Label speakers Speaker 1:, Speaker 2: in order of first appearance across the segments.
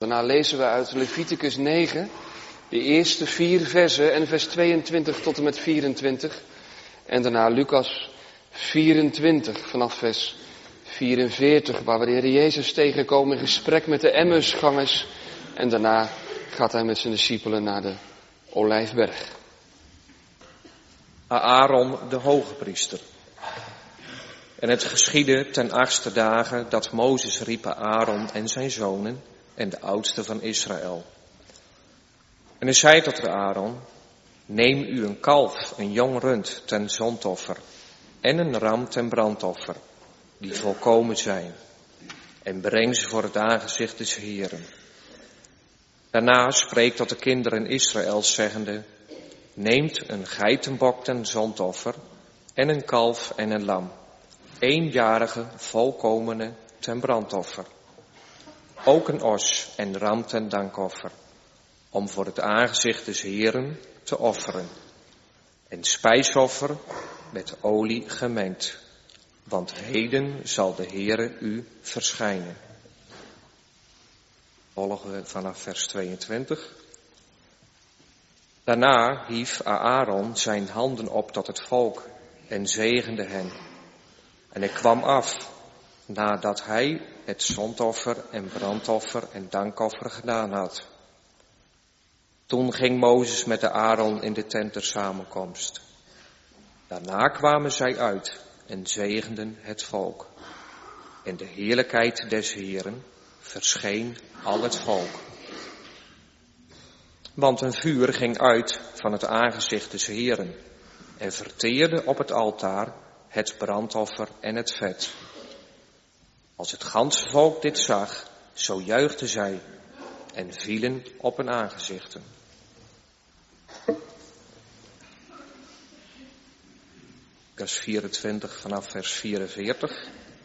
Speaker 1: Daarna lezen we uit Leviticus 9, de eerste 4 versen en vers 22 tot en met 24. En daarna Lucas 24 vanaf vers 44, waar we de Heer Jezus tegenkomen in gesprek met de Emmausgangers. En daarna gaat hij met zijn discipelen naar de Olijfberg.
Speaker 2: Aaron de hogepriester. En het geschiedde ten 8e dagen dat Mozes riep Aaron en zijn zonen en de oudsten van Israël. En hij zei tot Aaron, neem u een kalf, een jong rund ten zondoffer en een ram ten brandoffer, die volkomen zijn, en breng ze voor het aangezicht des Heeren. Daarna spreek tot de kinderen Israëls zeggende, neemt een geitenbok ten zondoffer en een kalf en een lam, eenjarige volkomene ten brandoffer. Ook een os en ram ten dankoffer, om voor het aangezicht des Heeren te offeren. En spijsoffer met olie gemengd, want heden zal de Heere u verschijnen. Volgen we vanaf vers 22. Daarna hief Aaron zijn handen op tot het volk en zegende hen. En hij kwam af, nadat hij het zondoffer en brandoffer en dankoffer gedaan had. Toen ging Mozes met de Aaron in de tent der samenkomst. Daarna kwamen zij uit en zegenden het volk. En de heerlijkheid des Heeren verscheen al het volk. Want een vuur ging uit van het aangezicht des Heeren en verteerde op het altaar het brandoffer en het vet. Als het ganse volk dit zag, zo juichten zij en vielen op hun aangezichten. Vers 24 vanaf vers 44.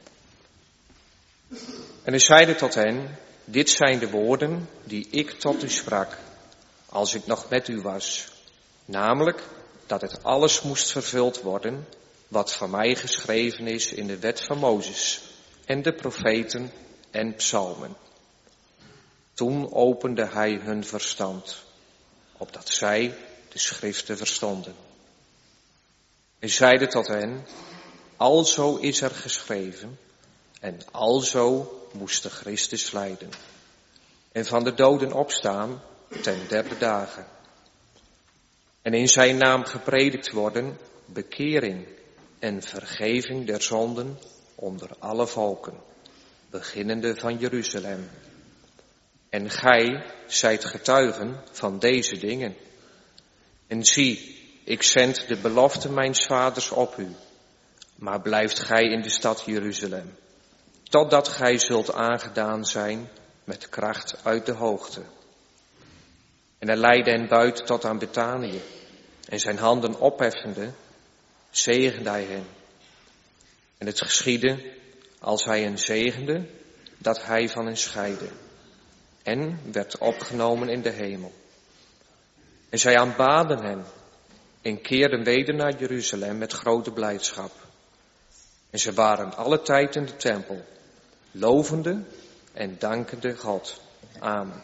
Speaker 2: En hij zeide tot hen, dit zijn de woorden die ik tot u sprak, als ik nog met u was. Namelijk dat het alles moest vervuld worden, wat van mij geschreven is in de wet van Mozes en de profeten en psalmen. Toen opende hij hun verstand, opdat zij de schriften verstonden. Hij zeide tot hen, alzo is er geschreven, en alzo moest de Christus lijden. En van de doden opstaan ten 3e dagen. En in zijn naam gepredikt worden, bekering en vergeving der zonden onder alle volken, beginnende van Jeruzalem. En gij zijt getuigen van deze dingen. En zie, ik zend de belofte mijns vaders op u, maar blijft gij in de stad Jeruzalem, totdat gij zult aangedaan zijn met kracht uit de hoogte. En hij leidde hen buiten tot aan Betanië, en zijn handen opheffende, zegende hij hen. En het geschiedde, als hij hen zegende, dat hij van hen scheidde, en werd opgenomen in de hemel. En zij aanbaden hen, en keerden weder naar Jeruzalem met grote blijdschap. En ze waren alle tijd in de tempel, lovende en dankende God. Amen.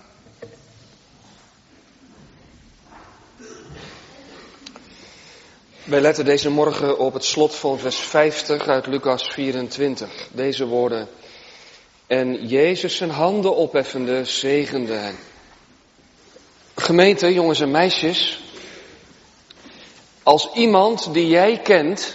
Speaker 1: Wij letten deze morgen op het slot van vers 50 uit Lucas 24. Deze woorden. En Jezus zijn handen opheffende zegende hen. Gemeente, jongens en meisjes. Als iemand die jij kent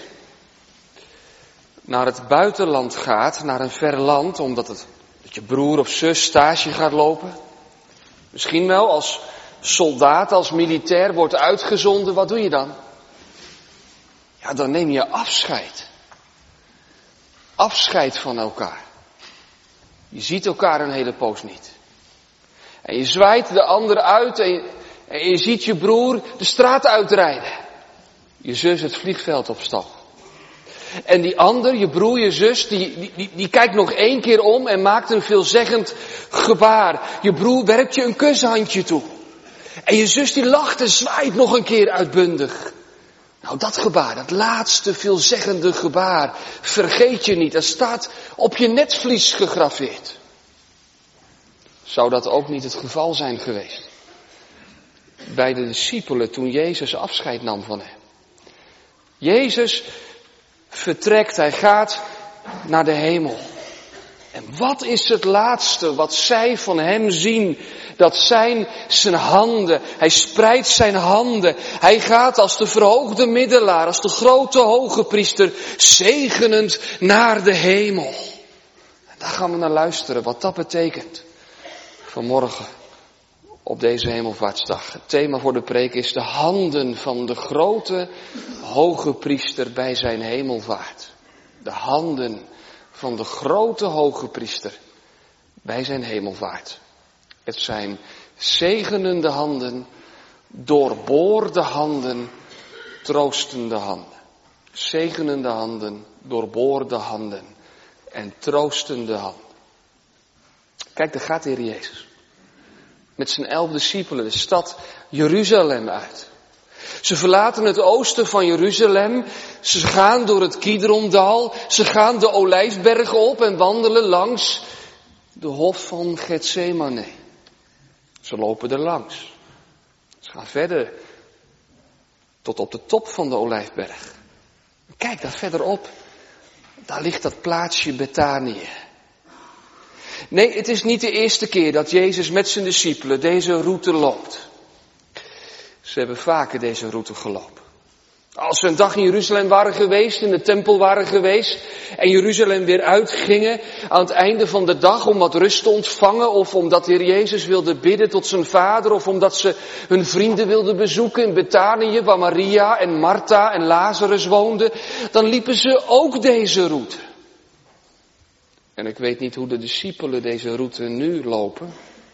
Speaker 1: naar het buitenland gaat, naar een ver land, omdat je broer of zus stage gaat lopen. Misschien wel als soldaat, als militair wordt uitgezonden, wat doe je dan? Ja, dan neem je afscheid. Afscheid van elkaar. Je ziet elkaar een hele poos niet. En je zwaait de ander uit en je ziet je broer de straat uitrijden. Je zus het vliegveld opstappen. En die ander, je broer, je zus, die kijkt nog 1 keer om en maakt een veelzeggend gebaar. Je broer werpt je een kushandje toe. En je zus die lacht en zwaait nog een keer uitbundig. Nou, dat gebaar, dat laatste veelzeggende gebaar, vergeet je niet. Dat staat op je netvlies gegraveerd. Zou dat ook niet het geval zijn geweest? Bij de discipelen toen Jezus afscheid nam van hen. Jezus vertrekt, hij gaat naar de hemel. En wat is het laatste wat zij van hem zien? Dat zijn zijn handen. Hij spreidt zijn handen. Hij gaat als de verhoogde middelaar, als de grote hoge priester, zegenend naar de hemel. En daar gaan we naar luisteren, wat dat betekent. Vanmorgen op deze hemelvaartsdag. Het thema voor de preek is de handen van de grote hoge priester bij zijn hemelvaart. De handen van de grote hoge priester bij zijn hemelvaart. Het zijn zegenende handen, doorboorde handen, troostende handen. Zegenende handen, doorboorde handen en troostende handen. Kijk, daar gaat de Heer Jezus. Met zijn 11 discipelen de stad Jeruzalem uit. Ze verlaten het oosten van Jeruzalem. Ze gaan door het Kidrondal. Ze gaan de Olijfbergen op en wandelen langs de hof van Getsemane. Ze lopen er langs. Ze gaan verder tot op de top van de Olijfberg. Kijk daar verderop. Daar ligt dat plaatsje Betanië. Nee, het is niet de eerste keer dat Jezus met zijn discipelen deze route loopt. Ze hebben vaker deze route gelopen. Als ze een dag in Jeruzalem waren geweest, in de tempel waren geweest en Jeruzalem weer uitgingen aan het einde van de dag om wat rust te ontvangen of omdat de Heer Jezus wilde bidden tot zijn vader of omdat ze hun vrienden wilden bezoeken in Betanië waar Maria en Martha en Lazarus woonden, dan liepen ze ook deze route. En ik weet niet hoe de discipelen deze route nu lopen.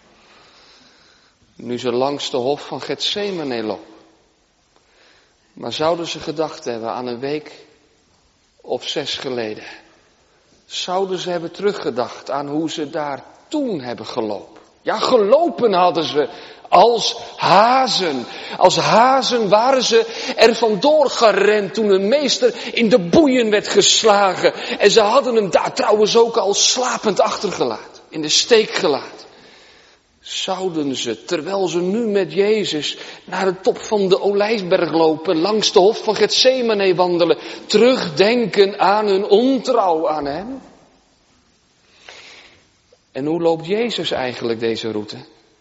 Speaker 1: Nu ze langs de hof van Getsemane lopen. Maar zouden ze gedacht hebben aan een week of 6 geleden? Zouden ze hebben teruggedacht aan hoe ze daar toen hebben gelopen? Ja, gelopen hadden ze als hazen. Als hazen waren ze er vandoor gerend toen hun meester in de boeien werd geslagen. En ze hadden hem daar trouwens ook al slapend achtergelaten, in de steek gelaten. Zouden ze, terwijl ze nu met Jezus naar de top van de Olijfberg lopen, langs de hof van Getsemane wandelen, terugdenken aan hun ontrouw aan hem? En hoe loopt Jezus eigenlijk deze route?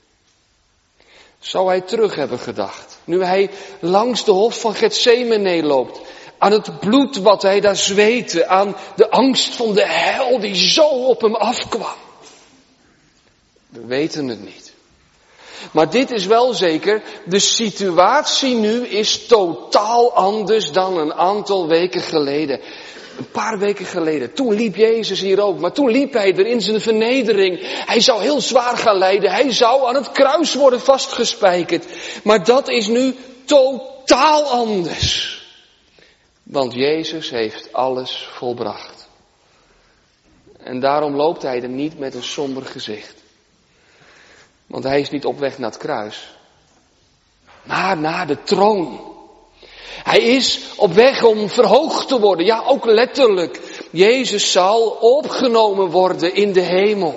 Speaker 1: Zou hij terug hebben gedacht, nu hij langs de hof van Getsemane loopt, aan het bloed wat hij daar zweette, aan de angst van de hel die zo op hem afkwam? We weten het niet. Maar dit is wel zeker, de situatie nu is totaal anders dan een aantal weken geleden. Een paar weken geleden, toen liep Jezus hier ook, maar toen liep hij er in zijn vernedering. Hij zou heel zwaar gaan lijden, hij zou aan het kruis worden vastgespijkerd. Maar dat is nu totaal anders. Want Jezus heeft alles volbracht. En daarom loopt hij er niet met een somber gezicht. Want hij is niet op weg naar het kruis, maar naar de troon. Hij is op weg om verhoogd te worden, ja ook letterlijk. Jezus zal opgenomen worden in de hemel.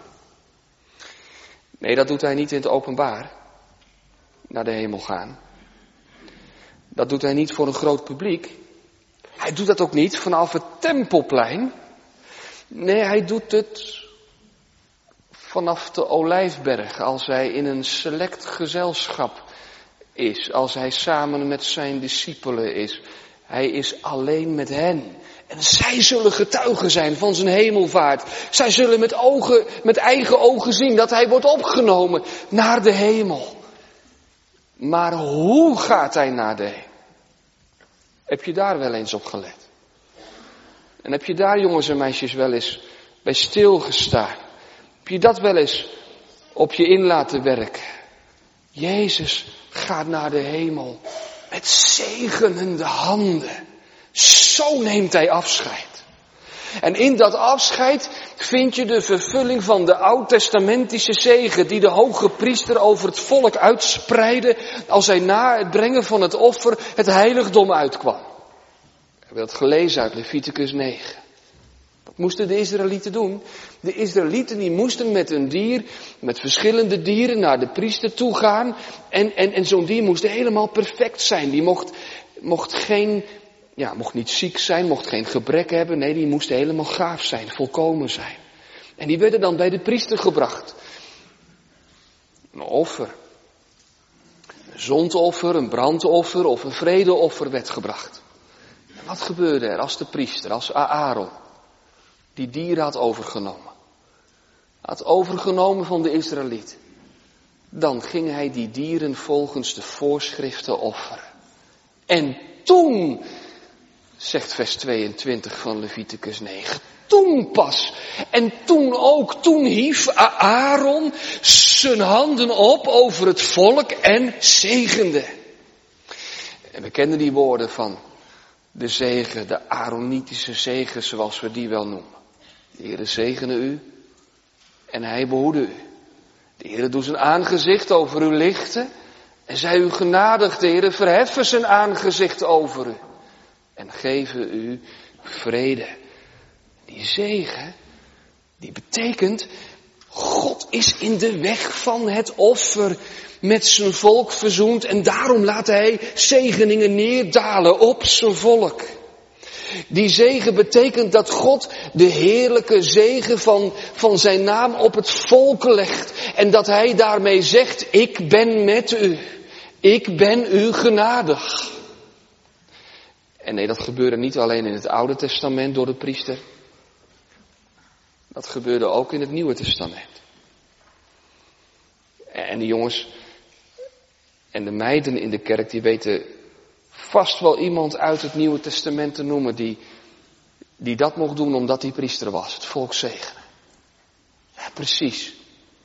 Speaker 1: Nee, dat doet hij niet in het openbaar, naar de hemel gaan. Dat doet hij niet voor een groot publiek. Hij doet dat ook niet vanaf het Tempelplein. Nee, hij doet het vanaf de Olijfberg, als hij in een select gezelschap is, als hij samen met zijn discipelen is. Hij is alleen met hen. En zij zullen getuigen zijn van zijn hemelvaart. Zij zullen met eigen ogen zien dat hij wordt opgenomen naar de hemel. Maar hoe gaat hij naar de hemel? Heb je daar wel eens op gelet? En heb je daar, jongens en meisjes, wel eens bij stilgestaan? Heb je dat wel eens op je in laten werken? Jezus gaat naar de hemel met zegenende handen. Zo neemt hij afscheid. En in dat afscheid vind je de vervulling van de oud-testamentische zegen die de hoge priester over het volk uitspreidde als hij na het brengen van het offer het heiligdom uitkwam. We hebben dat gelezen uit Leviticus 9. Wat moesten de Israëlieten doen? De Israëlieten die moesten met een dier, met verschillende dieren naar de priester toe gaan. En zo'n dier moest helemaal perfect zijn. Die mocht niet ziek zijn, mocht geen gebrek hebben. Nee, die moest helemaal gaaf zijn, volkomen zijn. En die werden dan bij de priester gebracht. Een offer. Een zondoffer, een brandoffer of een vredeoffer werd gebracht. En wat gebeurde er als de priester, als Aaron, die dieren had overgenomen? Had overgenomen van de Israëlieten. Dan ging hij die dieren volgens de voorschriften offeren. En toen, zegt vers 22 van Leviticus 9, toen pas. En toen hief Aaron zijn handen op over het volk en zegende. En we kennen die woorden van de zegen, de Aaronitische zegen zoals we die wel noemen. De Heere zegene u en hij behoede u. De Heere doet zijn aangezicht over u lichten en zij u genadig. De Heere verheffen zijn aangezicht over u en geven u vrede. Die zegen, die betekent, God is in de weg van het offer met zijn volk verzoend en daarom laat hij zegeningen neerdalen op zijn volk. Die zegen betekent dat God de heerlijke zegen van zijn naam op het volk legt. En dat hij daarmee zegt, ik ben met u. Ik ben u genadig. En nee, dat gebeurde niet alleen in het Oude Testament door de priester. Dat gebeurde ook in het Nieuwe Testament. En de jongens en de meiden in de kerk, die weten vast wel iemand uit het Nieuwe Testament te noemen die dat mocht doen omdat hij priester was. Het volk zegenen. Ja, precies.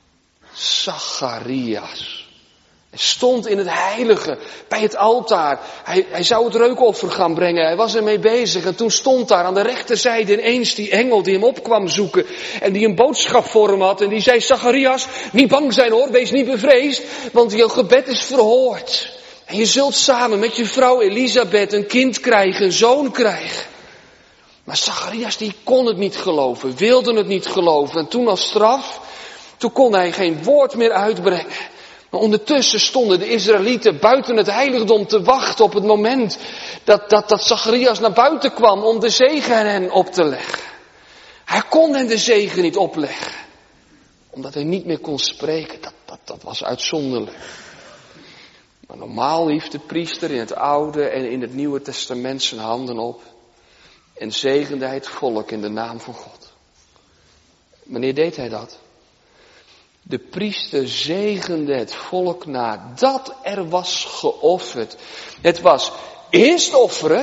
Speaker 1: Zacharias. Hij stond in het heilige, bij het altaar. Hij zou het reukoffer gaan brengen. Hij was ermee bezig. En toen stond daar aan de rechterzijde ineens die engel die hem op kwam zoeken. En die een boodschap voor hem had. En die zei, Zacharias, niet bang zijn hoor, wees niet bevreesd. Want je gebed is verhoord. En je zult samen met je vrouw Elisabeth een kind krijgen, een zoon krijgen. Maar Zacharias die kon het niet geloven, wilde het niet geloven. En toen als straf, toen kon hij geen woord meer uitbrengen. Maar ondertussen stonden de Israëlieten buiten het heiligdom te wachten op het moment dat Zacharias naar buiten kwam om de zegen aan hen op te leggen. Hij kon hen de zegen niet opleggen, omdat hij niet meer kon spreken. Dat was uitzonderlijk. Maar normaal hief de priester in het Oude en in het Nieuwe Testament zijn handen op en zegende hij het volk in de naam van God. Wanneer deed hij dat? De priester zegende het volk nadat er was geofferd. Het was eerst offeren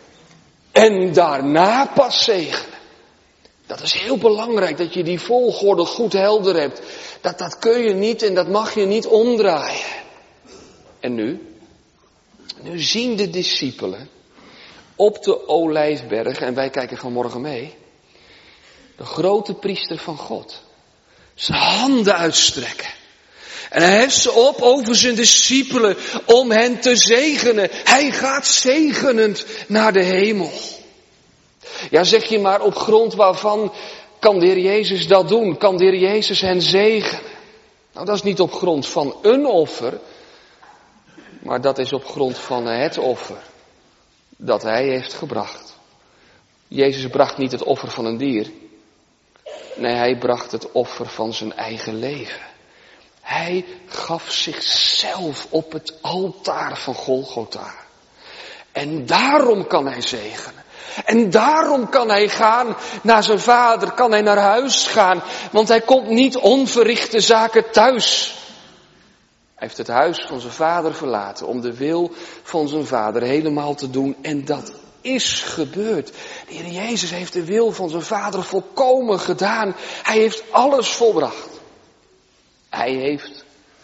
Speaker 1: en daarna pas zegenen. Dat is heel belangrijk dat je die volgorde goed helder hebt. Dat kun je niet en dat mag je niet omdraaien. En nu? Nu zien de discipelen op de Olijfberg, en wij kijken vanmorgen mee, de grote priester van God zijn handen uitstrekken. En hij heft ze op over zijn discipelen om hen te zegenen. Hij gaat zegenend naar de hemel. Ja, zeg je maar, op grond waarvan kan de Heer Jezus dat doen? Kan de Heer Jezus hen zegenen? Nou, dat is niet op grond van een offer, maar dat is op grond van het offer dat hij heeft gebracht. Jezus bracht niet het offer van een dier. Nee, hij bracht het offer van zijn eigen leven. Hij gaf zichzelf op het altaar van Golgotha. En daarom kan hij zegenen. En daarom kan hij gaan naar zijn vader, kan hij naar huis gaan. Want hij komt niet onverrichte zaken thuis. Hij heeft het huis van zijn vader verlaten om de wil van zijn vader helemaal te doen. En dat is gebeurd. De Heer Jezus heeft de wil van zijn vader volkomen gedaan. Hij heeft alles volbracht. Hij heeft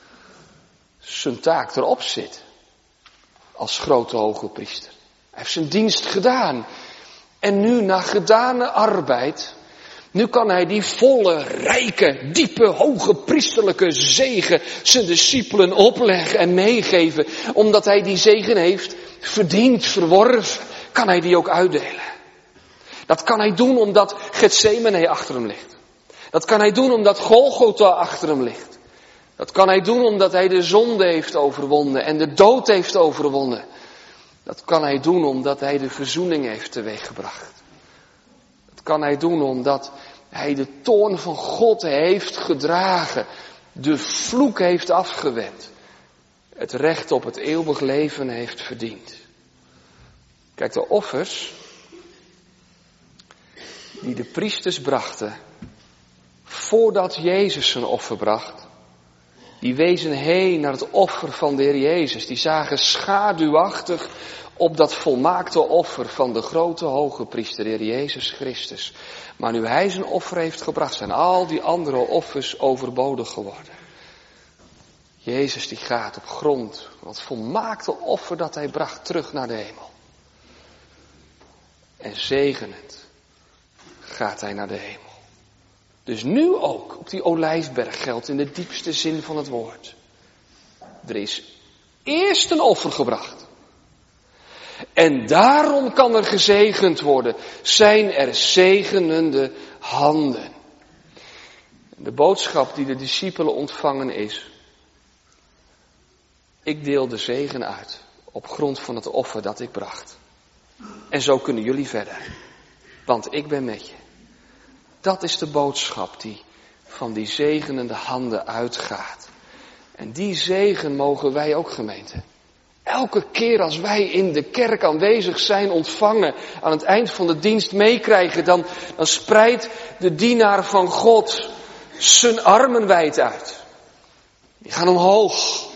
Speaker 1: zijn taak erop zitten. Als grote hoge priester. Hij heeft zijn dienst gedaan. En nu na gedane arbeid, nu kan hij die volle, rijke, diepe, hoge priesterlijke zegen zijn discipelen opleggen en meegeven. Omdat hij die zegen heeft verdiend, verworven, kan hij die ook uitdelen. Dat kan hij doen omdat Getsemane achter hem ligt. Dat kan hij doen omdat Golgotha achter hem ligt. Dat kan hij doen omdat hij de zonde heeft overwonnen en de dood heeft overwonnen. Dat kan hij doen omdat hij de verzoening heeft teweeggebracht. Dat kan hij doen omdat hij de toorn van God heeft gedragen. De vloek heeft afgewend. Het recht op het eeuwig leven heeft verdiend. Kijk, de offers die de priesters brachten voordat Jezus zijn offer bracht, die wezen heen naar het offer van de Heer Jezus. Die zagen schaduwachtig op dat volmaakte offer van de grote hoge priester, de Heer Jezus Christus. Maar nu hij zijn offer heeft gebracht, zijn al die andere offers overbodig geworden. Jezus die gaat op grond van het volmaakte offer dat hij bracht terug naar de hemel. En zegenend gaat hij naar de hemel. Dus nu ook op die Olijfberg geldt in de diepste zin van het woord. Er is eerst een offer gebracht. En daarom kan er gezegend worden. Zijn er zegenende handen. De boodschap die de discipelen ontvangen is: ik deel de zegen uit op grond van het offer dat ik bracht. En zo kunnen jullie verder. Want ik ben met je. Dat is de boodschap die van die zegenende handen uitgaat. En die zegen mogen wij ook, gemeente. Elke keer als wij in de kerk aanwezig zijn, ontvangen, aan het eind van de dienst meekrijgen, dan spreidt de dienaar van God zijn armen wijd uit. Die gaan omhoog.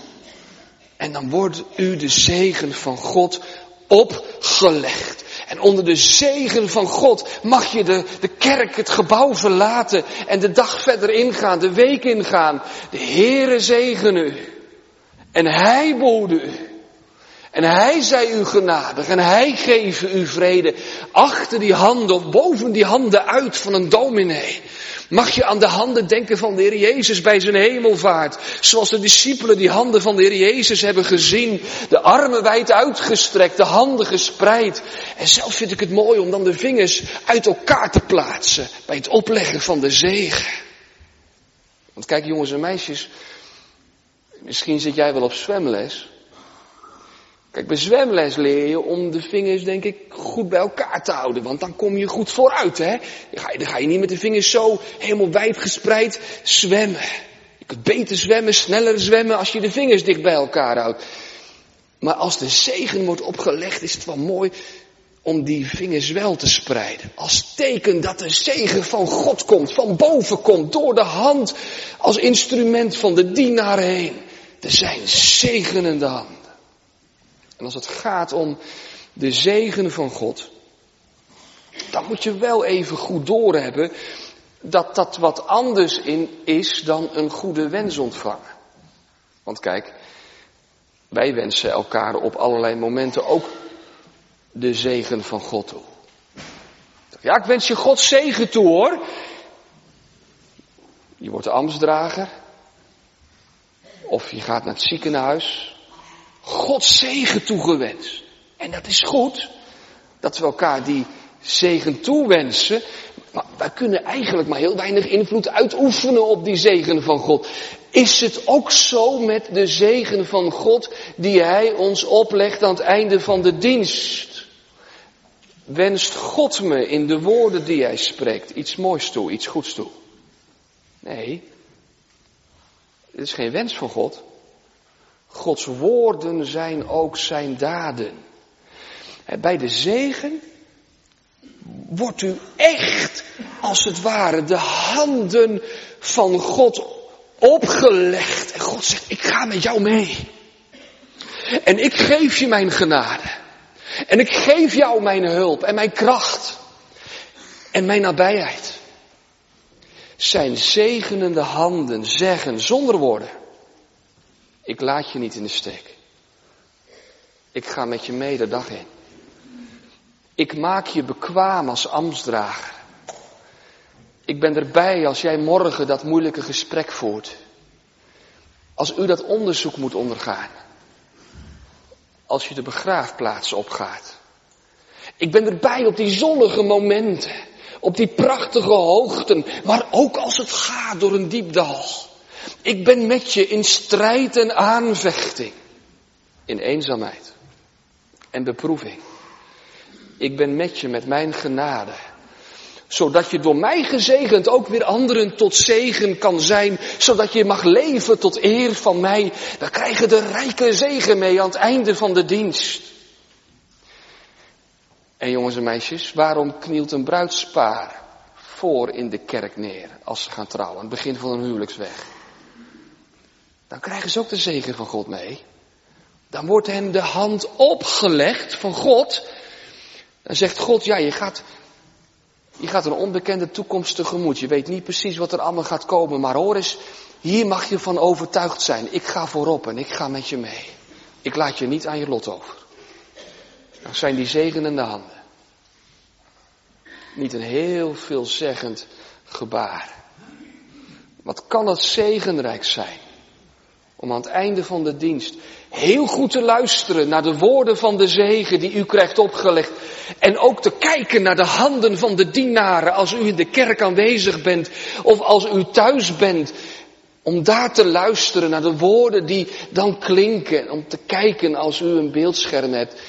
Speaker 1: En dan wordt u de zegen van God opgelegd. En onder de zegen van God mag je de kerk, het gebouw verlaten en de dag verder ingaan, de week ingaan. De Heere zegene u. En Hij behoede u. En Hij zij u genadig en Hij geven u vrede. Achter die handen of boven die handen uit van een dominee mag je aan de handen denken van de Heer Jezus bij zijn hemelvaart. Zoals de discipelen die handen van de Heer Jezus hebben gezien. De armen wijd uitgestrekt, de handen gespreid. En zelf vind ik het mooi om dan de vingers uit elkaar te plaatsen bij het opleggen van de zegen. Want kijk jongens en meisjes, misschien zit jij wel op zwemles. Kijk, bij zwemles leer je om de vingers, denk ik, goed bij elkaar te houden. Want dan kom je goed vooruit, hè. Dan ga je niet met de vingers zo helemaal wijd gespreid zwemmen. Je kunt beter zwemmen, sneller zwemmen als je de vingers dicht bij elkaar houdt. Maar als de zegen wordt opgelegd, is het wel mooi om die vingers wel te spreiden. Als teken dat de zegen van God komt, van boven komt, door de hand, als instrument van de dienaar heen. Er zijn zegenende handen. En als het gaat om de zegen van God, dan moet je wel even goed doorhebben dat dat wat anders in is dan een goede wens ontvangen. Want kijk, wij wensen elkaar op allerlei momenten ook de zegen van God toe. Ja, ik wens je Gods zegen toe hoor. Je wordt ambtsdrager. Of je gaat naar het ziekenhuis. Gods zegen toegewenst. En dat is goed. Dat we elkaar die zegen toewensen. Maar wij kunnen eigenlijk maar heel weinig invloed uitoefenen op die zegen van God. Is het ook zo met de zegen van God die Hij ons oplegt aan het einde van de dienst? Wenst God me in de woorden die Hij spreekt iets moois toe, iets goeds toe? Nee, dit is geen wens van God. Gods woorden zijn ook zijn daden. Bij de zegen wordt u echt, als het ware, de handen van God opgelegd. En God zegt, ik ga met jou mee. En ik geef je mijn genade. En ik geef jou mijn hulp en mijn kracht. En mijn nabijheid. Zijn zegenende handen zeggen zonder woorden: ik laat je niet in de steek. Ik ga met je mee de dag in. Ik maak je bekwaam als ambtsdrager. Ik ben erbij als jij morgen dat moeilijke gesprek voert. Als u dat onderzoek moet ondergaan. Als je de begraafplaats opgaat. Ik ben erbij op die zonnige momenten. Op die prachtige hoogten. Maar ook als het gaat door een diep dal. Ik ben met je in strijd en aanvechting. In eenzaamheid. En beproeving. Ik ben met je met mijn genade. Zodat je door mij gezegend ook weer anderen tot zegen kan zijn. Zodat je mag leven tot eer van mij. We krijgen de rijke zegen mee aan het einde van de dienst. En jongens en meisjes, waarom knielt een bruidspaar voor in de kerk neer als ze gaan trouwen? Aan het begin van hun huwelijksweg. Dan krijgen ze ook de zegen van God mee. Dan wordt hen de hand opgelegd van God. Dan zegt God, ja, je gaat een onbekende toekomst tegemoet. Je weet niet precies wat er allemaal gaat komen. Maar hoor eens, hier mag je van overtuigd zijn. Ik ga voorop en ik ga met je mee. Ik laat je niet aan je lot over. Dan zijn die zegenende handen. Niet een heel veelzeggend gebaar. Wat kan het zegenrijk zijn. Om aan het einde van de dienst heel goed te luisteren naar de woorden van de zegen die u krijgt opgelegd. En ook te kijken naar de handen van de dienaren als u in de kerk aanwezig bent. Of als u thuis bent. Om daar te luisteren naar de woorden die dan klinken. Om te kijken als u een beeldscherm hebt.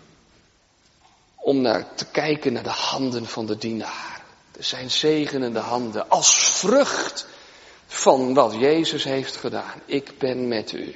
Speaker 1: Om te kijken naar de handen van de dienaar. Er zijn zegenende handen als vrucht van wat Jezus heeft gedaan. Ik ben met u.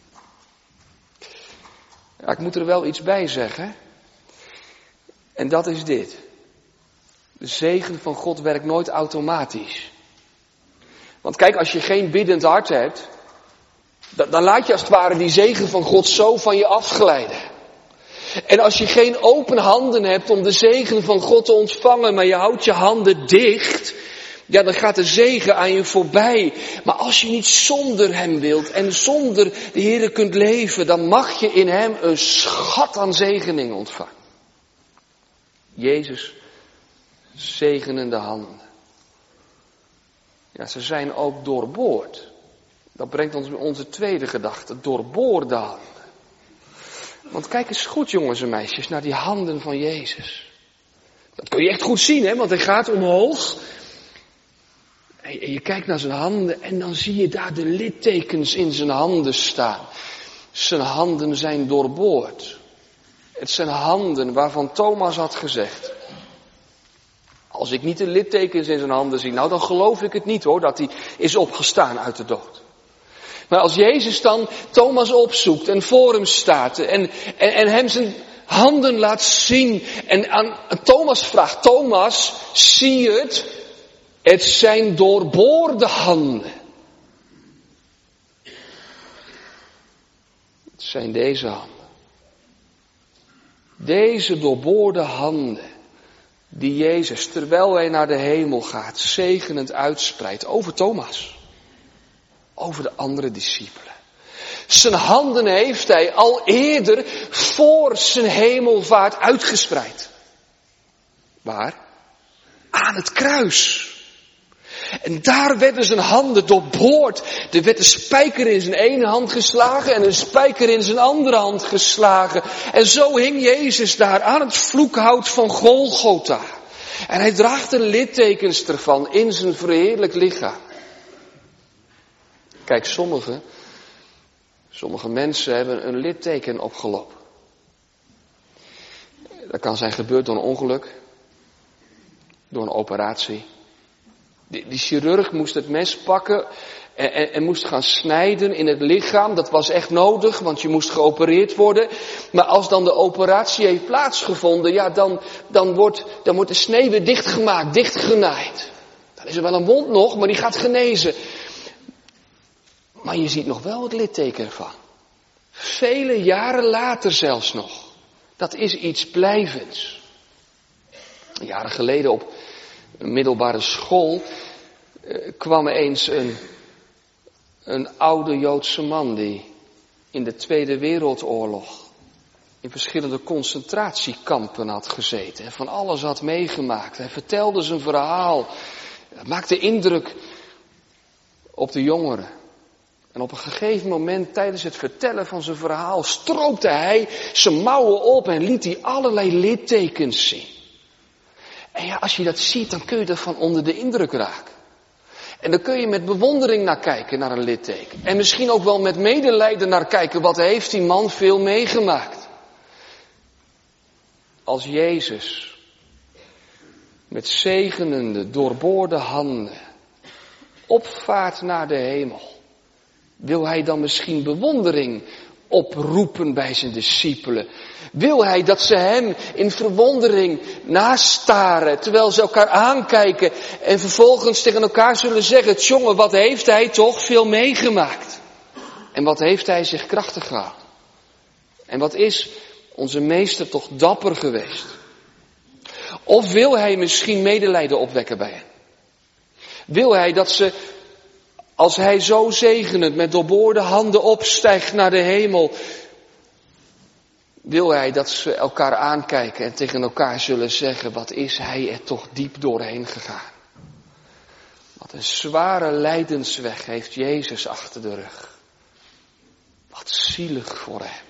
Speaker 1: Ja, ik moet er wel iets bij zeggen. En dat is dit. De zegen van God werkt nooit automatisch. Want kijk, als je geen biddend hart hebt, dan laat je als het ware die zegen van God zo van je afglijden. En als je geen open handen hebt om de zegen van God te ontvangen, maar je houdt je handen dicht, ja, dan gaat de zegen aan je voorbij. Maar als je niet zonder hem wilt en zonder de Heere kunt leven, dan mag je in hem een schat aan zegening ontvangen. Jezus, zegenende handen. Ja, ze zijn ook doorboord. Dat brengt ons bij onze tweede gedachte, doorboorde handen. Want kijk eens goed, jongens en meisjes, naar die handen van Jezus. Dat kun je echt goed zien, hè, want hij gaat omhoog. En je kijkt naar zijn handen en dan zie je daar de littekens in zijn handen staan. Zijn handen zijn doorboord. Het zijn handen waarvan Thomas had gezegd: als ik niet de littekens in zijn handen zie, nou dan geloof ik het niet hoor, dat hij is opgestaan uit de dood. Maar als Jezus dan Thomas opzoekt en voor hem staat en hem zijn handen laat zien en aan Thomas vraagt: Thomas, zie je het? Het zijn doorboorde handen. Het zijn deze handen. Deze doorboorde handen die Jezus, terwijl hij naar de hemel gaat, zegenend uitspreidt over Thomas. Over de andere discipelen. Zijn handen heeft hij al eerder voor zijn hemelvaart uitgespreid. Waar? Aan het kruis. En daar werden zijn handen doorboord. Er werd een spijker in zijn ene hand geslagen en een spijker in zijn andere hand geslagen. En zo hing Jezus daar aan het vloekhout van Golgotha. En hij draagt de littekens ervan in zijn verheerlijk lichaam. Kijk, sommige mensen hebben een litteken opgelopen. Dat kan zijn gebeurd door een ongeluk. Door een operatie. Die chirurg moest het mes pakken en moest gaan snijden in het lichaam. Dat was echt nodig, want je moest geopereerd worden. Maar als dan de operatie heeft plaatsgevonden, ja, dan wordt de snee weer dichtgemaakt, dichtgenaaid. Dan is er wel een wond nog, maar die gaat genezen. Maar je ziet nog wel het litteken ervan. Vele jaren later zelfs nog. Dat is iets blijvends. Jaren geleden op een middelbare school kwam eens een oude Joodse man die in de Tweede Wereldoorlog in verschillende concentratiekampen had gezeten en van alles had meegemaakt. Hij vertelde zijn verhaal. Het maakte indruk op de jongeren. En op een gegeven moment tijdens het vertellen van zijn verhaal stroopte hij zijn mouwen op en liet hij allerlei littekens zien. En ja, als je dat ziet, dan kun je ervan onder de indruk raken. En dan kun je met bewondering naar kijken, naar een litteken. En misschien ook wel met medelijden naar kijken, wat heeft die man veel meegemaakt. Als Jezus met zegenende, doorboorde handen opvaart naar de hemel, wil hij dan misschien bewondering oproepen bij zijn discipelen? Wil hij dat ze hem in verwondering nastaren, terwijl ze elkaar aankijken en vervolgens tegen elkaar zullen zeggen, jongen, wat heeft hij toch veel meegemaakt? En wat heeft hij zich krachtig gehouden? En wat is onze meester toch dapper geweest? Of wil hij misschien medelijden opwekken bij hen? Wil hij dat ze, als hij zo zegenend met doorboorde handen opstijgt naar de hemel, wil hij dat ze elkaar aankijken en tegen elkaar zullen zeggen, wat is hij er toch diep doorheen gegaan? Wat een zware lijdensweg heeft Jezus achter de rug. Wat zielig voor hem.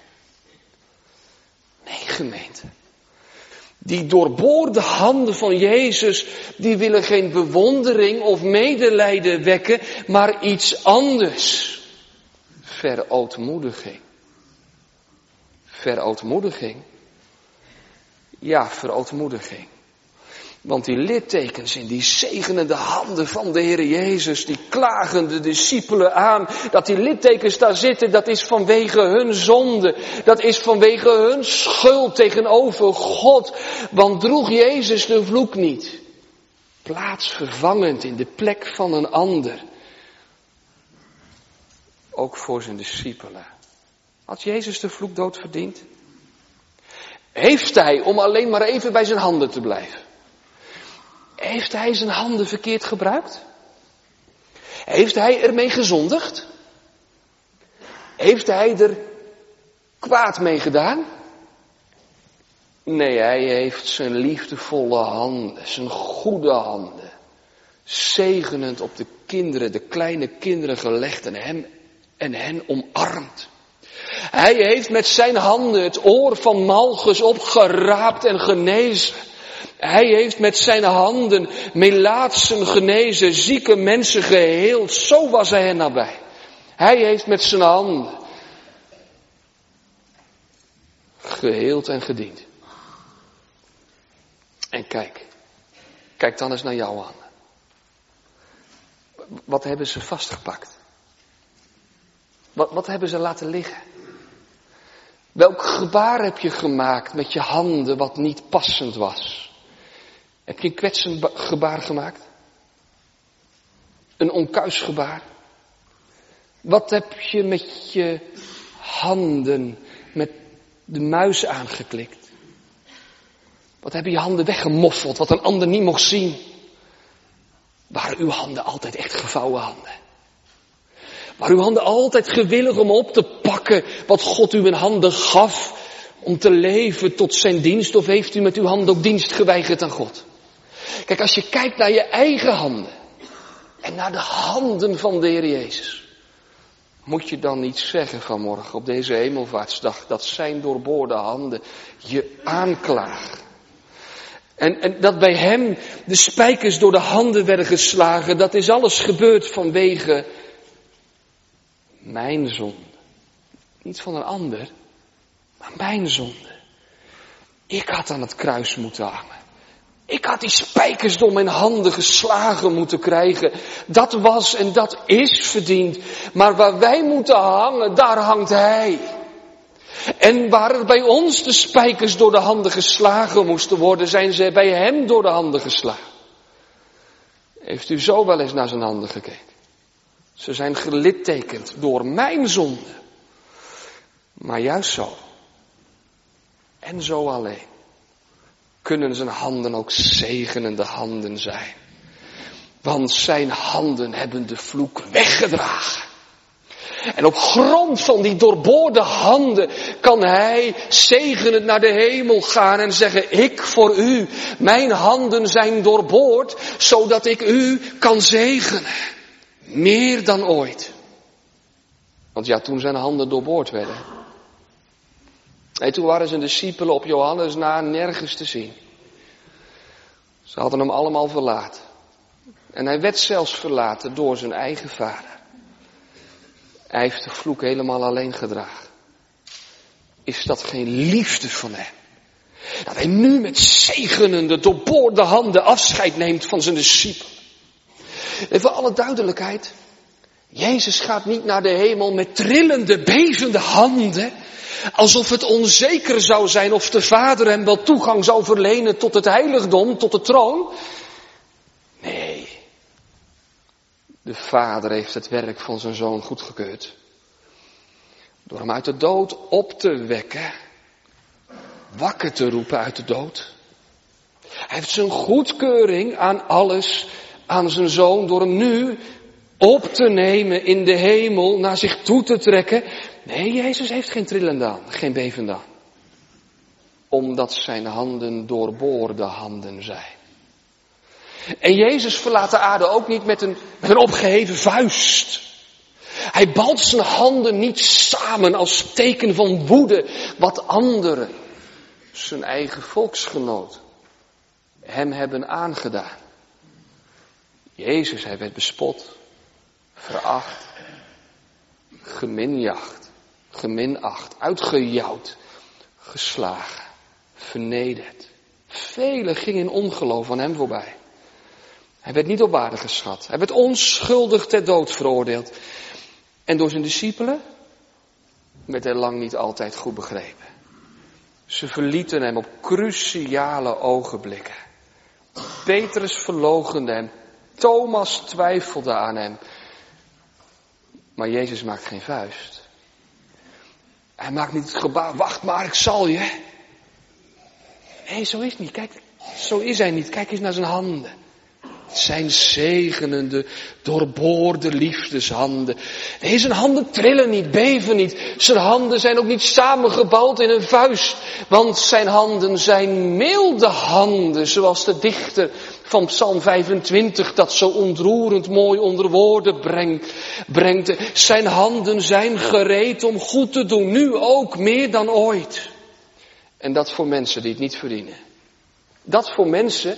Speaker 1: Nee, gemeente. Die doorboorde handen van Jezus, die willen geen bewondering of medelijden wekken, maar iets anders. Verootmoediging. Verootmoediging? Ja, verootmoediging. Want die littekens in die zegenende handen van de Heer Jezus, die klagen de discipelen aan. Dat die littekens daar zitten, dat is vanwege hun zonde. Dat is vanwege hun schuld tegenover God. Want droeg Jezus de vloek niet, plaatsvervangend in de plek van een ander. Ook voor zijn discipelen. Had Jezus de vloekdood verdiend? Heeft hij, om alleen maar even bij zijn handen te blijven, heeft hij zijn handen verkeerd gebruikt? Heeft hij ermee gezondigd? Heeft hij er kwaad mee gedaan? Nee, hij heeft zijn liefdevolle handen, zijn goede handen, zegenend op de kinderen, de kleine kinderen gelegd en hen omarmd. Hij heeft met zijn handen het oor van Malchus opgeraapt en genezen. Hij heeft met zijn handen melaatsen genezen, zieke mensen geheeld. Zo was hij er nabij. Hij heeft met zijn handen geheeld en gediend. En kijk dan eens naar jouw handen. Wat hebben ze vastgepakt? Wat hebben ze laten liggen? Welk gebaar heb je gemaakt met je handen wat niet passend was? Heb je een kwetsend gebaar gemaakt? Een onkuis gebaar? Wat heb je met je handen met de muis aangeklikt? Wat hebben je handen weggemoffeld wat een ander niet mocht zien? Waren uw handen altijd echt gevouwen handen? Waren uw handen altijd gewillig om op te pakken wat God u in handen gaf om te leven tot zijn dienst? Of heeft u met uw handen ook dienst geweigerd aan God? Kijk, als je kijkt naar je eigen handen en naar de handen van de Heer Jezus, moet je dan niet zeggen vanmorgen op deze hemelvaartsdag dat zijn doorboorde handen je aanklagen? En dat bij hem de spijkers door de handen werden geslagen, dat is alles gebeurd vanwege mijn zonde. Niet van een ander, maar mijn zonde. Ik had aan het kruis moeten hangen. Ik had die spijkers door mijn handen geslagen moeten krijgen. Dat was en dat is verdiend. Maar waar wij moeten hangen, daar hangt hij. En waar er bij ons de spijkers door de handen geslagen moesten worden, zijn ze bij hem door de handen geslagen. Heeft u zo wel eens naar zijn handen gekeken? Ze zijn gelittekend door mijn zonde. Maar juist zo. En zo alleen. Kunnen zijn handen ook zegenende handen zijn. Want zijn handen hebben de vloek weggedragen. En op grond van die doorboorde handen kan hij zegenend naar de hemel gaan en zeggen, ik voor u, mijn handen zijn doorboord, zodat ik u kan zegenen. Meer dan ooit. Want ja, toen zijn handen doorboord werden. En toen waren zijn discipelen op Johannes na nergens te zien. Ze hadden hem allemaal verlaten. En hij werd zelfs verlaten door zijn eigen vader. Hij heeft de vloek helemaal alleen gedragen. Is dat geen liefde van hem? Dat hij nu met zegenende, doorboorde handen afscheid neemt van zijn discipelen. En voor alle duidelijkheid. Jezus gaat niet naar de hemel met trillende, bevende handen. Alsof het onzeker zou zijn of de Vader hem wel toegang zou verlenen tot het heiligdom, tot de troon. Nee. De Vader heeft het werk van zijn Zoon goedgekeurd. Door hem uit de dood op te wekken. Wakker te roepen uit de dood. Hij heeft zijn goedkeuring aan alles, aan zijn Zoon, door hem nu op te nemen in de hemel, naar zich toe te trekken. Nee, Jezus heeft geen trillende hand, geen bevende hand. Omdat zijn handen doorboorde handen zijn. En Jezus verlaat de aarde ook niet met een opgeheven vuist. Hij balt zijn handen niet samen als teken van woede, wat anderen, zijn eigen volksgenoten, hem hebben aangedaan. Jezus, hij werd bespot, veracht, geminacht, uitgejouwd, geslagen, vernederd. Velen gingen in ongeloof aan hem voorbij. Hij werd niet op waarde geschat. Hij werd onschuldig ter dood veroordeeld. En door zijn discipelen werd hij lang niet altijd goed begrepen. Ze verlieten hem op cruciale ogenblikken. Petrus verloochende hem. Thomas twijfelde aan hem. Maar Jezus maakt geen vuist. Hij maakt niet het gebaar, wacht maar, ik zal je. Nee, zo is het niet. Kijk, zo is hij niet. Kijk eens naar zijn handen. Zijn zegenende, doorboorde liefdeshanden. Nee, zijn handen trillen niet, beven niet. Zijn handen zijn ook niet samengebald in een vuist. Want zijn handen zijn milde handen, zoals de dichter van Psalm 25 dat zo ontroerend mooi onder woorden brengt. Zijn handen zijn gereed om goed te doen, nu ook meer dan ooit. En dat voor mensen die het niet verdienen. Dat voor mensen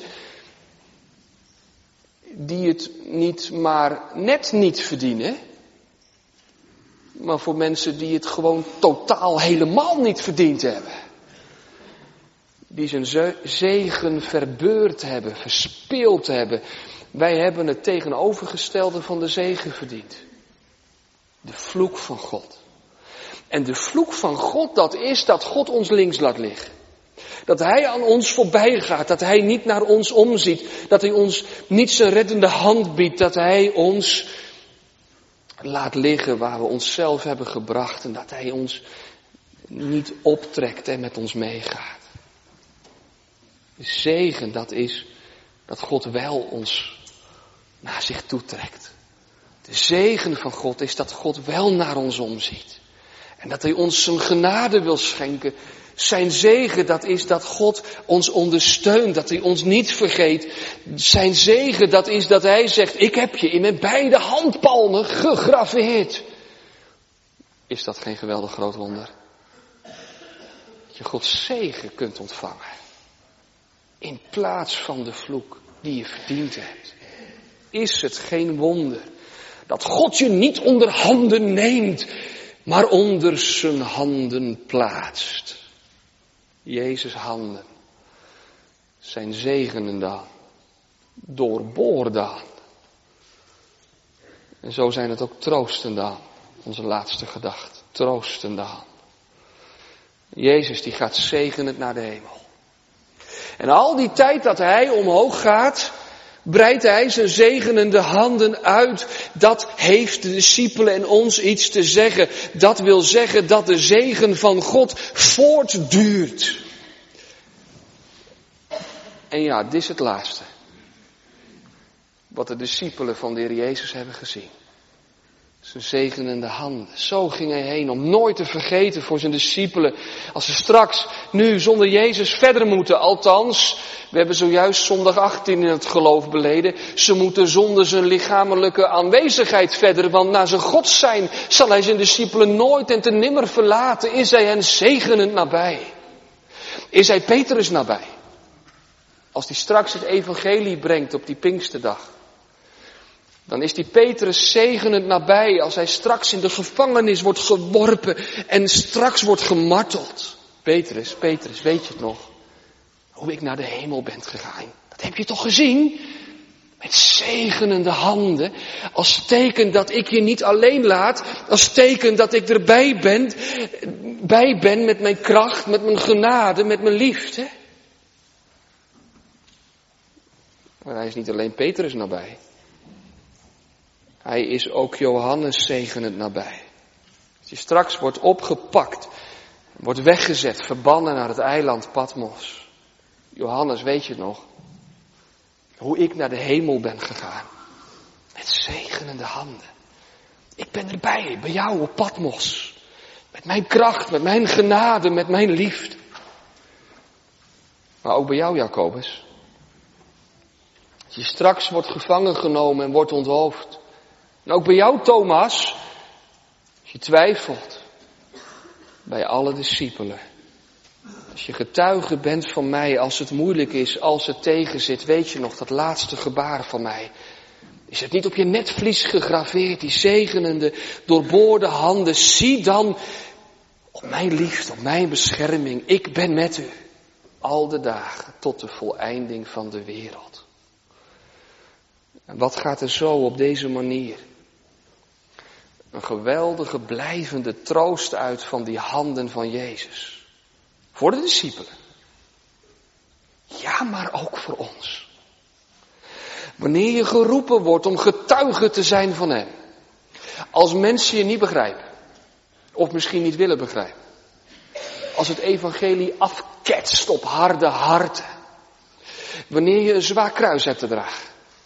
Speaker 1: die het niet maar net niet verdienen, maar voor mensen die het gewoon totaal helemaal niet verdiend hebben. Die zijn zegen verbeurd hebben, verspeeld hebben. Wij hebben het tegenovergestelde van de zegen verdiend. De vloek van God. En de vloek van God, dat is dat God ons links laat liggen. Dat hij aan ons voorbij gaat, dat hij niet naar ons omziet, dat hij ons niet zijn reddende hand biedt, dat hij ons laat liggen waar we onszelf hebben gebracht en dat hij ons niet optrekt en met ons meegaat. De zegen, dat is dat God wel ons naar zich toetrekt. De zegen van God is dat God wel naar ons omziet. En dat hij ons zijn genade wil schenken. Zijn zegen, dat is dat God ons ondersteunt, dat hij ons niet vergeet. Zijn zegen, dat is dat hij zegt, ik heb je in mijn beide handpalmen gegraveerd. Is dat geen geweldig groot wonder? Dat je Gods zegen kunt ontvangen. In plaats van de vloek die je verdiend hebt. Is het geen wonder dat God je niet onder handen neemt, maar onder zijn handen plaatst. Jezus' handen zijn zegenende handen, doorboorde handen. En zo zijn het ook troostende handen, onze laatste gedachte, troostende handen. Jezus die gaat zegenend naar de hemel. En al die tijd dat hij omhoog gaat, breidt hij zijn zegenende handen uit. Dat heeft de discipelen en ons iets te zeggen. Dat wil zeggen dat de zegen van God voortduurt. En ja, dit is het laatste. Wat de discipelen van de Heer Jezus hebben gezien. Zijn zegenende handen. Zo ging hij heen om nooit te vergeten voor zijn discipelen. Als ze straks nu zonder Jezus verder moeten. Althans, we hebben zojuist zondag 18 in het geloof beleden. Ze moeten zonder zijn lichamelijke aanwezigheid verder. Want na zijn God zijn zal hij zijn discipelen nooit en te nimmer verlaten. Is hij hen zegenend nabij. Is hij Petrus nabij. Als hij straks het evangelie brengt op die Pinksterdag. Dan is die Petrus zegenend nabij als hij straks in de gevangenis wordt geworpen en straks wordt gemarteld. Petrus, weet je het nog? Hoe ik naar de hemel ben gegaan. Dat heb je toch gezien? Met zegenende handen. Als teken dat ik je niet alleen laat. Als teken dat ik erbij ben met mijn kracht, met mijn genade, met mijn liefde. Maar hij is niet alleen Petrus nabij. Hij is ook Johannes zegenend nabij. Als je straks wordt opgepakt, wordt weggezet, verbannen naar het eiland Patmos. Johannes, weet je nog? Hoe ik naar de hemel ben gegaan. Met zegenende handen. Ik ben erbij, bij jou op Patmos. Met mijn kracht, met mijn genade, met mijn liefde. Maar ook bij jou, Jacobus. Als je straks wordt gevangen genomen en wordt onthoofd. En ook bij jou, Thomas, als je twijfelt, bij alle discipelen. Als je getuige bent van mij, als het moeilijk is, als het tegenzit, weet je nog dat laatste gebaar van mij. Is het niet op je netvlies gegraveerd, die zegenende, doorboorde handen. Zie dan op mijn liefde, op mijn bescherming. Ik ben met u, al de dagen, tot de voleinding van de wereld. En wat gaat er zo op deze manier? Een geweldige blijvende troost uit van die handen van Jezus. Voor de discipelen. Ja, maar ook voor ons. Wanneer je geroepen wordt om getuige te zijn van Hem. Als mensen je niet begrijpen. Of misschien niet willen begrijpen. Als het evangelie afketst op harde harten. Wanneer je een zwaar kruis hebt te dragen.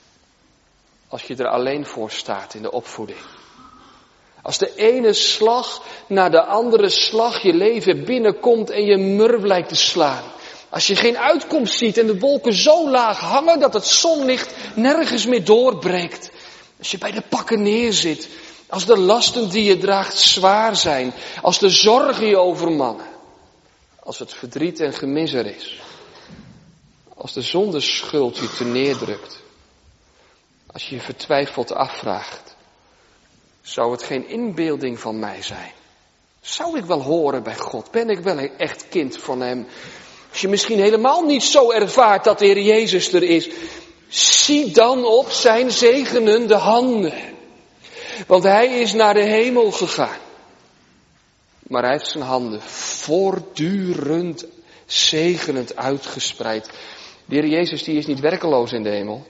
Speaker 1: Als je er alleen voor staat in de opvoeding. Als de ene slag na de andere slag je leven binnenkomt en je murf lijkt te slaan. Als je geen uitkomst ziet en de wolken zo laag hangen dat het zonlicht nergens meer doorbreekt. Als je bij de pakken neerzit. Als de lasten die je draagt zwaar zijn. Als de zorgen je overmannen. Als het verdriet en gemis er is. Als de zondeschuld je te neerdrukt. Als je je vertwijfeld afvraagt. Zou het geen inbeelding van mij zijn? Zou ik wel horen bij God? Ben ik wel een echt kind van Hem? Als je misschien helemaal niet zo ervaart dat de Heer Jezus er is. Zie dan op zijn zegenende handen. Want Hij is naar de hemel gegaan. Maar Hij heeft zijn handen voortdurend zegenend uitgespreid. De Heer Jezus die is niet werkeloos in de hemel.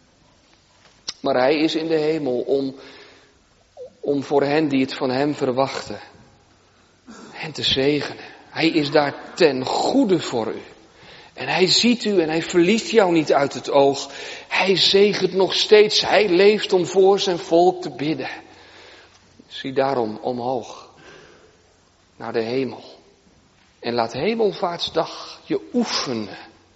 Speaker 1: Maar Hij is in de hemel om voor hen die het van Hem verwachten, hen te zegenen. Hij is daar ten goede voor u. En Hij ziet u en Hij verliest jou niet uit het oog. Hij zegent nog steeds. Hij leeft om voor zijn volk te bidden. Zie daarom omhoog naar de hemel. En laat Hemelvaartsdag je oefenen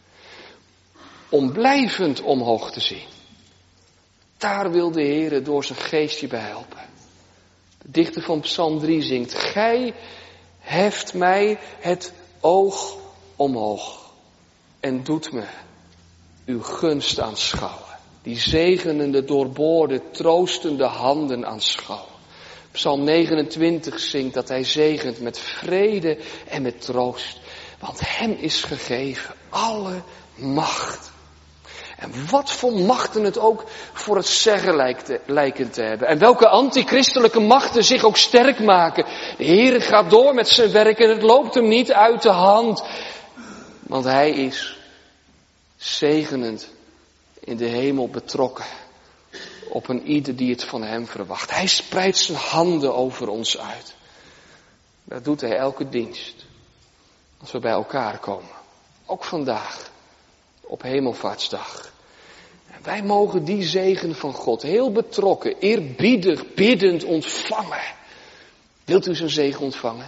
Speaker 1: om blijvend omhoog te zien. Daar wil de Heer door zijn geest je bij helpen. De dichter van Psalm 3 zingt. Gij heft mij het oog omhoog. En doet me uw gunst aanschouwen. Die zegenende, doorboorde, troostende handen aanschouwen. Psalm 29 zingt dat hij zegent met vrede en met troost. Want hem is gegeven alle macht. En wat voor machten het ook voor het zeggen lijken te hebben. En welke antichristelijke machten zich ook sterk maken. De Heer gaat door met zijn werk en het loopt hem niet uit de hand. Want hij is zegenend in de hemel betrokken. Op een ieder die het van hem verwacht. Hij spreidt zijn handen over ons uit. Dat doet hij elke dienst. Als we bij elkaar komen. Ook vandaag. Op Hemelvaartsdag. Wij mogen die zegen van God heel betrokken, eerbiedig, biddend ontvangen. Wilt u zijn zegen ontvangen?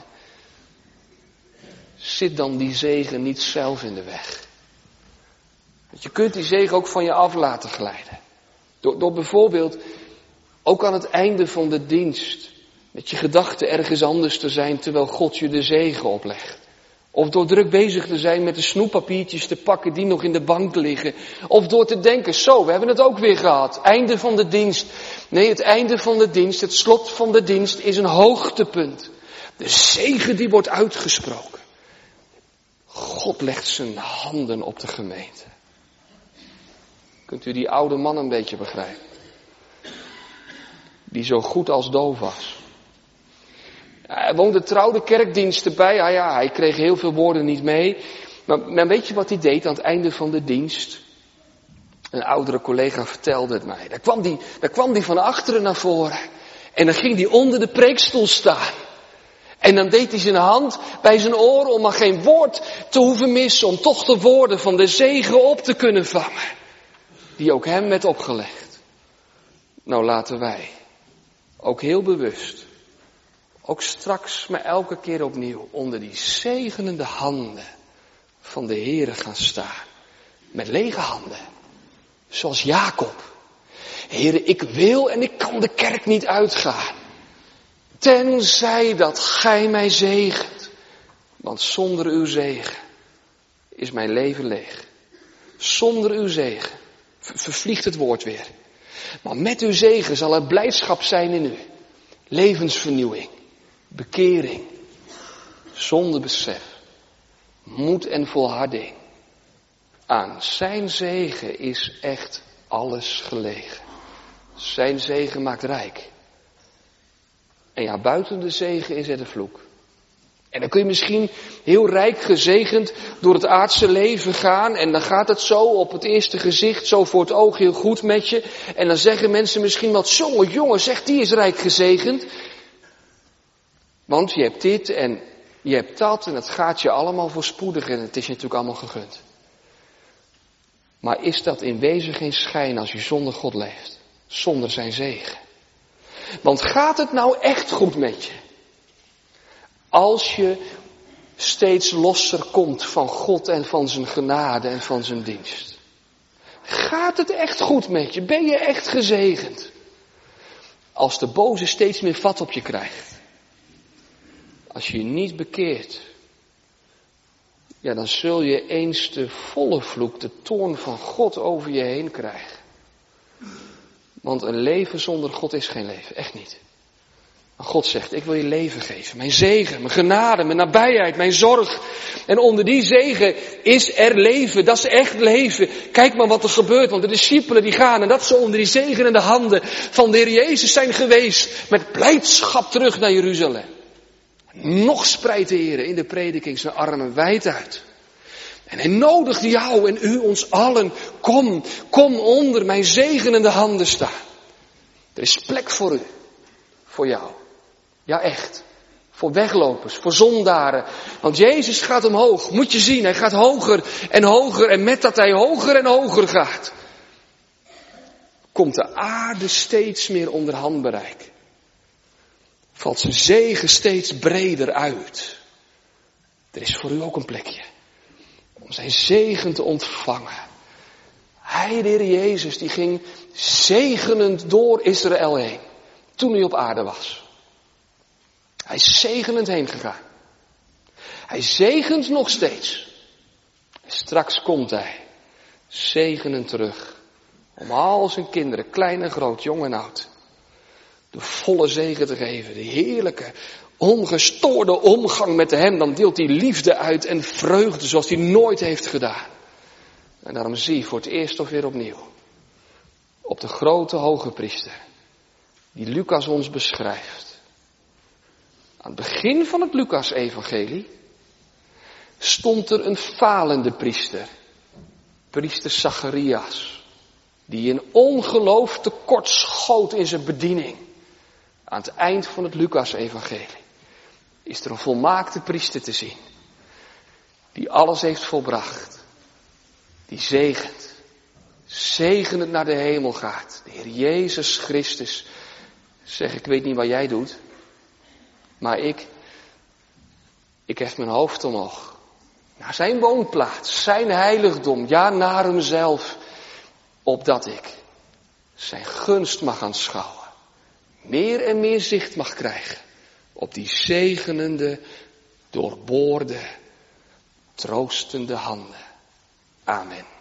Speaker 1: Zit dan die zegen niet zelf in de weg. Want je kunt die zegen ook van je af laten glijden. Door bijvoorbeeld ook aan het einde van de dienst met je gedachten ergens anders te zijn terwijl God je de zegen oplegt. Of door druk bezig te zijn met de snoeppapiertjes te pakken die nog in de bank liggen. Of door te denken, zo, we hebben het ook weer gehad. Einde van de dienst. Nee, het einde van de dienst, het slot van de dienst is een hoogtepunt. De zegen die wordt uitgesproken. God legt zijn handen op de gemeente. Kunt u die oude man een beetje begrijpen? Die zo goed als doof was. Hij woonde trouw de kerkdiensten bij. Hij kreeg heel veel woorden niet mee. Maar weet je wat hij deed aan het einde van de dienst? Een oudere collega vertelde het mij. Daar kwam die van achteren naar voren. En dan ging hij onder de preekstoel staan. En dan deed hij zijn hand bij zijn oren om maar geen woord te hoeven missen. Om toch de woorden van de zegen op te kunnen vangen. Die ook hem werd opgelegd. Nou, laten wij ook heel bewust, ook straks, maar elke keer opnieuw, onder die zegenende handen van de Heere gaan staan. Met lege handen. Zoals Jacob. Heere, ik wil en ik kan de kerk niet uitgaan. Tenzij dat gij mij zegent. Want zonder uw zegen is mijn leven leeg. Zonder uw zegen vervliegt het woord weer. Maar met uw zegen zal er blijdschap zijn in u. Levensvernieuwing. Bekering. Zonder besef. Moed en volharding. Aan zijn zegen is echt alles gelegen. Zijn zegen maakt rijk. En ja, buiten de zegen is er de vloek. En dan kun je misschien heel rijk gezegend door het aardse leven gaan. En dan gaat het zo op het eerste gezicht, zo voor het oog heel goed met je. En dan zeggen mensen misschien wel, jongen, zeg die is rijk gezegend. Want je hebt dit en je hebt dat en het gaat je allemaal voorspoedig en het is je natuurlijk allemaal gegund. Maar is dat in wezen geen schijn als je zonder God leeft? Zonder zijn zegen? Want gaat het nou echt goed met je? Als je steeds losser komt van God en van zijn genade en van zijn dienst. Gaat het echt goed met je? Ben je echt gezegend? Als de boze steeds meer vat op je krijgt. Als je je niet bekeert. Ja, dan zul je eens de volle vloek, de toorn van God over je heen krijgen. Want een leven zonder God is geen leven, echt niet. Maar God zegt, ik wil je leven geven. Mijn zegen, mijn genade, mijn nabijheid, mijn zorg. En onder die zegen is er leven. Dat is echt leven. Kijk maar wat er gebeurt. Want de discipelen die gaan en dat ze onder die zegenende handen van de Heer Jezus zijn geweest. Met blijdschap terug naar Jeruzalem. Nog spreidt de Heer in de prediking zijn armen wijd uit. En hij nodigt jou en u ons allen. Kom onder mijn zegenende handen staan. Er is plek voor u. Voor jou. Ja, echt. Voor weglopers, voor zondaren. Want Jezus gaat omhoog. Moet je zien, hij gaat hoger en hoger. En met dat hij hoger en hoger gaat, komt de aarde steeds meer onder handbereik. Valt zijn zegen steeds breder uit. Er is voor u ook een plekje. Om zijn zegen te ontvangen. Hij, de Heer Jezus, die ging zegenend door Israël heen. Toen hij op aarde was. Hij is zegenend heen gegaan. Hij zegent nog steeds. En straks komt hij zegenend terug. Om al zijn kinderen, klein en groot, jong en oud, de volle zegen te geven. De heerlijke, ongestoorde omgang met hem. Dan deelt hij liefde uit en vreugde zoals hij nooit heeft gedaan. En daarom zie je voor het eerst of weer opnieuw. Op de grote hoge priester. Die Lucas ons beschrijft. Aan het begin van het Lucas-evangelie stond er een falende priester. Priester Zacharias. Die in ongeloof tekort schoot in zijn bediening. Aan het eind van het Lucas-evangelie is er een volmaakte priester te zien. Die alles heeft volbracht. Die zegent. zegenend naar de hemel gaat. De Heer Jezus Christus. Zeg, ik weet niet wat jij doet. Maar ik hef mijn hoofd omhoog. Naar zijn woonplaats, zijn heiligdom. Ja, naar hemzelf. Opdat ik zijn gunst mag aanschouwen. Meer en meer zicht mag krijgen. Op die zegenende, doorboorde, troostende handen. Amen.